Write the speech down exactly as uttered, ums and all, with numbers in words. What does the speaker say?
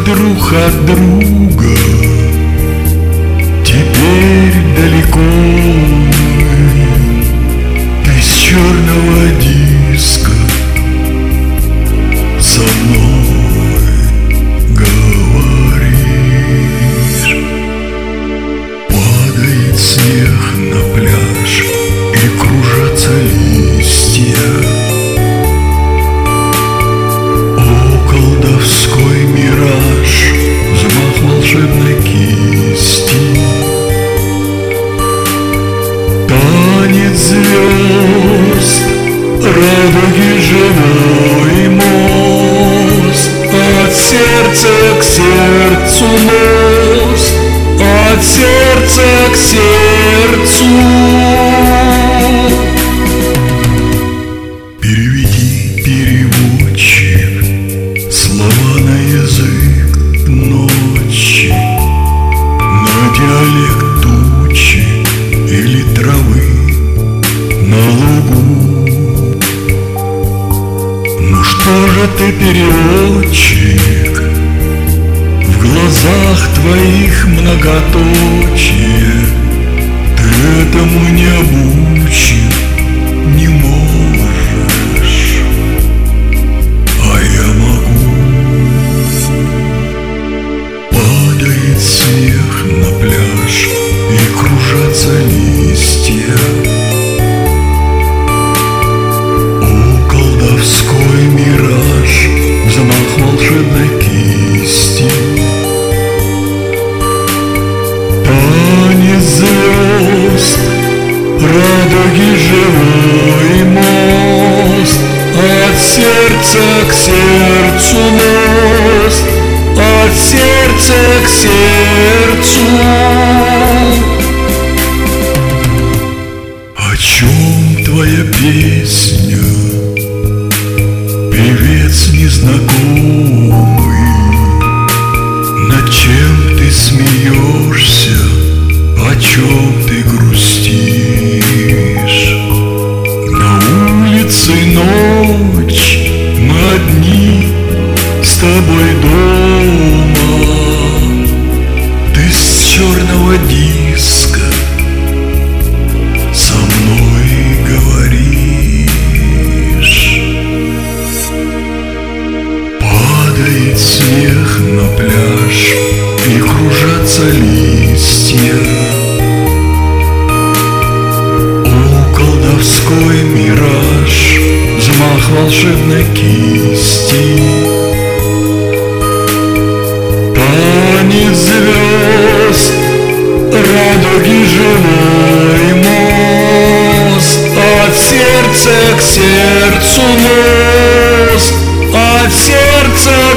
друг от друга, теперь далеко мы. Ты с черного диска со мной говоришь. Падает снег на пляж и кружатся листья. Колдовской мираж, взмах волшебной кисти. Танец звезд, радуги живой мост. От сердца к сердцу мост, от сердца к сердцу. Переведи, переводчик, слова на язык ночи, на диалект тучи или травы на лугу. Ну что же ты, переводчик, в глазах твоих многоточие, ты этому не обучен, не можешь. Снег на пляж и кружатся листья. О, колдовской мираж, взмах волшебной кисти. Танец звезд, радуги живой мост. От сердца к сердцу мост, от сердца к сердцу. О чем твоя песня, певец незнакомый? Над чем ты смеешься, о чем ты грустишь? На улице ночь, мы одни с тобой дома. Ты с черного диска со мной говоришь. Падает снег на пляж и кружатся листья. О, колдовской мираж, взмах волшебной кисти. Танец звезд, радуги живой мост. От сердца к сердцу мост, от сердца